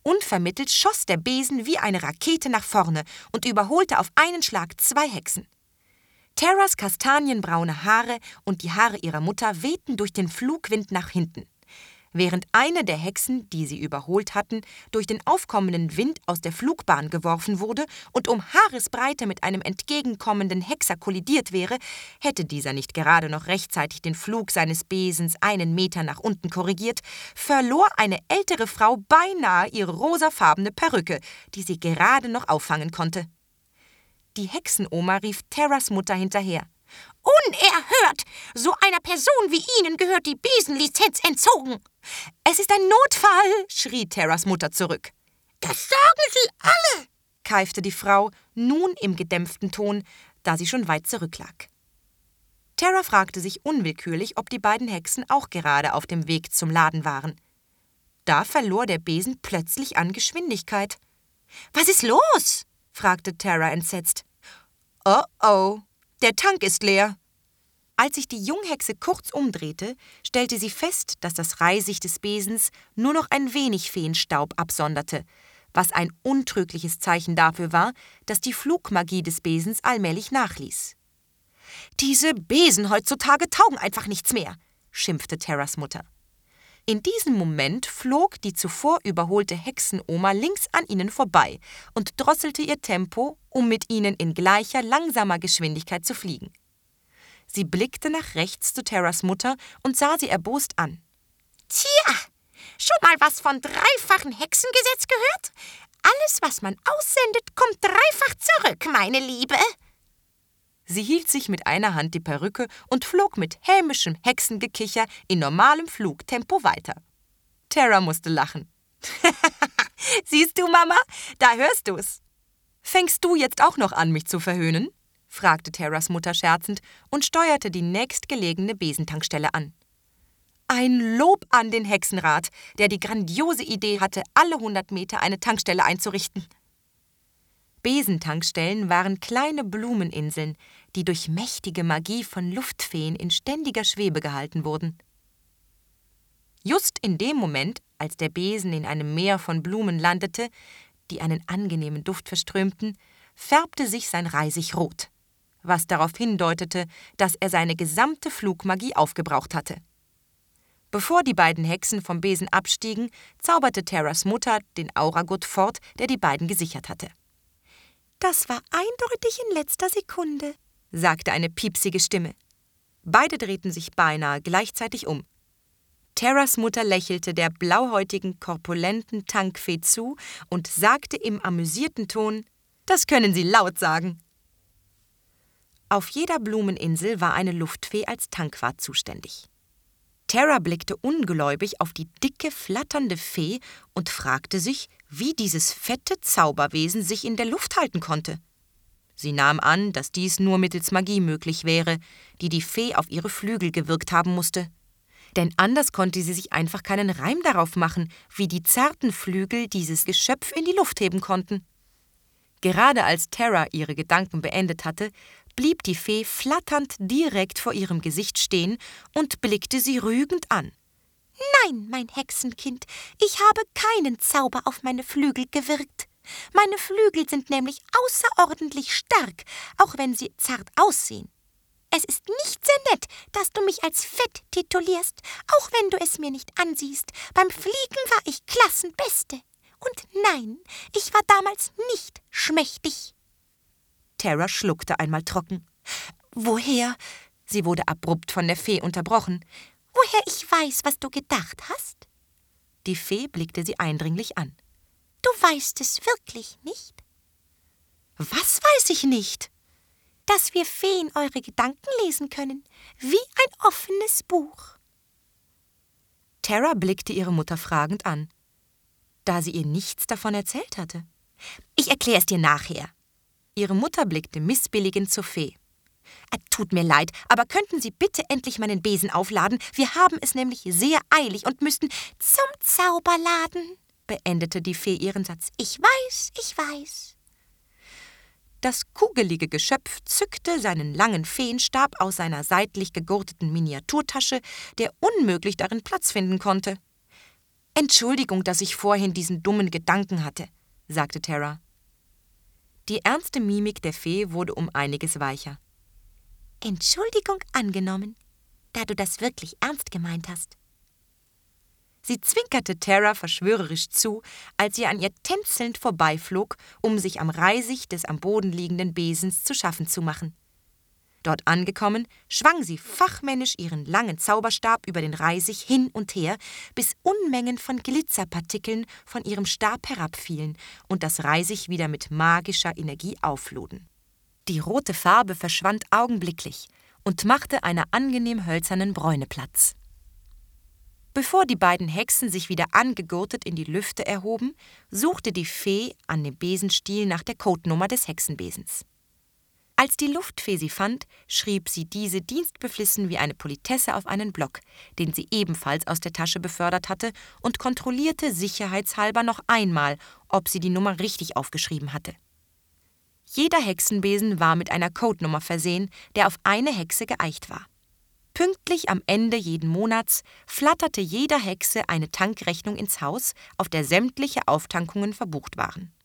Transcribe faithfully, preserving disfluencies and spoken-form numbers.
Unvermittelt schoss der Besen wie eine Rakete nach vorne und überholte auf einen Schlag zwei Hexen. Terras kastanienbraune Haare und die Haare ihrer Mutter wehten durch den Flugwind nach hinten. Während eine der Hexen, die sie überholt hatten, durch den aufkommenden Wind aus der Flugbahn geworfen wurde und um Haaresbreite mit einem entgegenkommenden Hexer kollidiert wäre, hätte dieser nicht gerade noch rechtzeitig den Flug seines Besens einen Meter nach unten korrigiert, verlor eine ältere Frau beinahe ihre rosafarbene Perücke, die sie gerade noch auffangen konnte. Die Hexenoma rief Terras Mutter hinterher. »Unerhört! So einer Person wie Ihnen gehört die Besenlizenz entzogen!« »Es ist ein Notfall«, schrie Terras Mutter zurück. »Das sagen Sie alle«, keifte die Frau, nun im gedämpften Ton, da sie schon weit zurücklag. Terra fragte sich unwillkürlich, ob die beiden Hexen auch gerade auf dem Weg zum Laden waren. Da verlor der Besen plötzlich an Geschwindigkeit. »Was ist los?« fragte Terra entsetzt. »Oh oh, der Tank ist leer.« Als sich die Junghexe kurz umdrehte, stellte sie fest, dass das Reisig des Besens nur noch ein wenig Feenstaub absonderte, was ein untrügliches Zeichen dafür war, dass die Flugmagie des Besens allmählich nachließ. »Diese Besen heutzutage taugen einfach nichts mehr«, schimpfte Terras Mutter. In diesem Moment flog die zuvor überholte Hexenoma links an ihnen vorbei und drosselte ihr Tempo, um mit ihnen in gleicher, langsamer Geschwindigkeit zu fliegen. Sie blickte nach rechts zu Terras Mutter und sah sie erbost an. »Tja, schon mal was von dreifachen Hexengesetz gehört? Alles, was man aussendet, kommt dreifach zurück, meine Liebe.« Sie hielt sich mit einer Hand die Perücke und flog mit hämischem Hexengekicher in normalem Flugtempo weiter. Terra musste lachen. »Siehst du, Mama, da hörst du's.« »Fängst du jetzt auch noch an, mich zu verhöhnen?« fragte Terras Mutter scherzend und steuerte die nächstgelegene Besentankstelle an. Ein Lob an den Hexenrat, der die grandiose Idee hatte, alle hundert Meter eine Tankstelle einzurichten. Besentankstellen waren kleine Blumeninseln, die durch mächtige Magie von Luftfeen in ständiger Schwebe gehalten wurden. Just in dem Moment, als der Besen in einem Meer von Blumen landete, die einen angenehmen Duft verströmten, färbte sich sein Reisig rot, was darauf hindeutete, dass er seine gesamte Flugmagie aufgebraucht hatte. Bevor die beiden Hexen vom Besen abstiegen, zauberte Terras Mutter den Auragurt fort, der die beiden gesichert hatte. »Das war eindeutig in letzter Sekunde«, sagte eine piepsige Stimme. Beide drehten sich beinahe gleichzeitig um. Terras Mutter lächelte der blauhäutigen, korpulenten Tankfee zu und sagte im amüsierten Ton, »Das können Sie laut sagen.« Auf jeder Blumeninsel war eine Luftfee als Tankwart zuständig. Terra blickte ungläubig auf die dicke, flatternde Fee und fragte sich, wie dieses fette Zauberwesen sich in der Luft halten konnte. Sie nahm an, dass dies nur mittels Magie möglich wäre, die die Fee auf ihre Flügel gewirkt haben musste. Denn anders konnte sie sich einfach keinen Reim darauf machen, wie die zarten Flügel dieses Geschöpf in die Luft heben konnten. Gerade als Terra ihre Gedanken beendet hatte, blieb die Fee flatternd direkt vor ihrem Gesicht stehen und blickte sie rügend an. »Nein, mein Hexenkind, ich habe keinen Zauber auf meine Flügel gewirkt. Meine Flügel sind nämlich außerordentlich stark, auch wenn sie zart aussehen. Es ist nicht sehr nett, dass du mich als fett titulierst, auch wenn du es mir nicht ansiehst. Beim Fliegen war ich Klassenbeste. Und nein, ich war damals nicht schmächtig.« Terra schluckte einmal trocken. »Woher?« Sie wurde abrupt von der Fee unterbrochen. »Woher ich weiß, was du gedacht hast?« Die Fee blickte sie eindringlich an. »Du weißt es wirklich nicht?« »Was weiß ich nicht?« »Dass wir Feen eure Gedanken lesen können, wie ein offenes Buch.« Terra blickte ihre Mutter fragend an, da sie ihr nichts davon erzählt hatte. »Ich erkläre es dir nachher.« Ihre Mutter blickte missbilligend zur Fee. »Tut mir leid, aber könnten Sie bitte endlich meinen Besen aufladen? Wir haben es nämlich sehr eilig und müssten zum Zauberladen«, beendete die Fee ihren Satz. »Ich weiß, ich weiß.« Das kugelige Geschöpf zückte seinen langen Feenstab aus seiner seitlich gegurteten Miniaturtasche, der unmöglich darin Platz finden konnte. »Entschuldigung, dass ich vorhin diesen dummen Gedanken hatte«, sagte Tara. Die ernste Mimik der Fee wurde um einiges weicher. »Entschuldigung angenommen, da du das wirklich ernst gemeint hast.« Sie zwinkerte Tara verschwörerisch zu, als sie an ihr tänzelnd vorbeiflog, um sich am Reisig des am Boden liegenden Besens zu schaffen zu machen. Dort angekommen, schwang sie fachmännisch ihren langen Zauberstab über den Reisig hin und her, bis Unmengen von Glitzerpartikeln von ihrem Stab herabfielen und das Reisig wieder mit magischer Energie aufluden. Die rote Farbe verschwand augenblicklich und machte einer angenehm hölzernen Bräune Platz. Bevor die beiden Hexen sich wieder angegurtet in die Lüfte erhoben, suchte die Fee an dem Besenstiel nach der Codenummer des Hexenbesens. Als die Luftfee sie fand, schrieb sie diese dienstbeflissen wie eine Politesse auf einen Block, den sie ebenfalls aus der Tasche befördert hatte, und kontrollierte sicherheitshalber noch einmal, ob sie die Nummer richtig aufgeschrieben hatte. Jeder Hexenbesen war mit einer Codenummer versehen, der auf eine Hexe geeicht war. Pünktlich am Ende jeden Monats flatterte jeder Hexe eine Tankrechnung ins Haus, auf der sämtliche Auftankungen verbucht waren.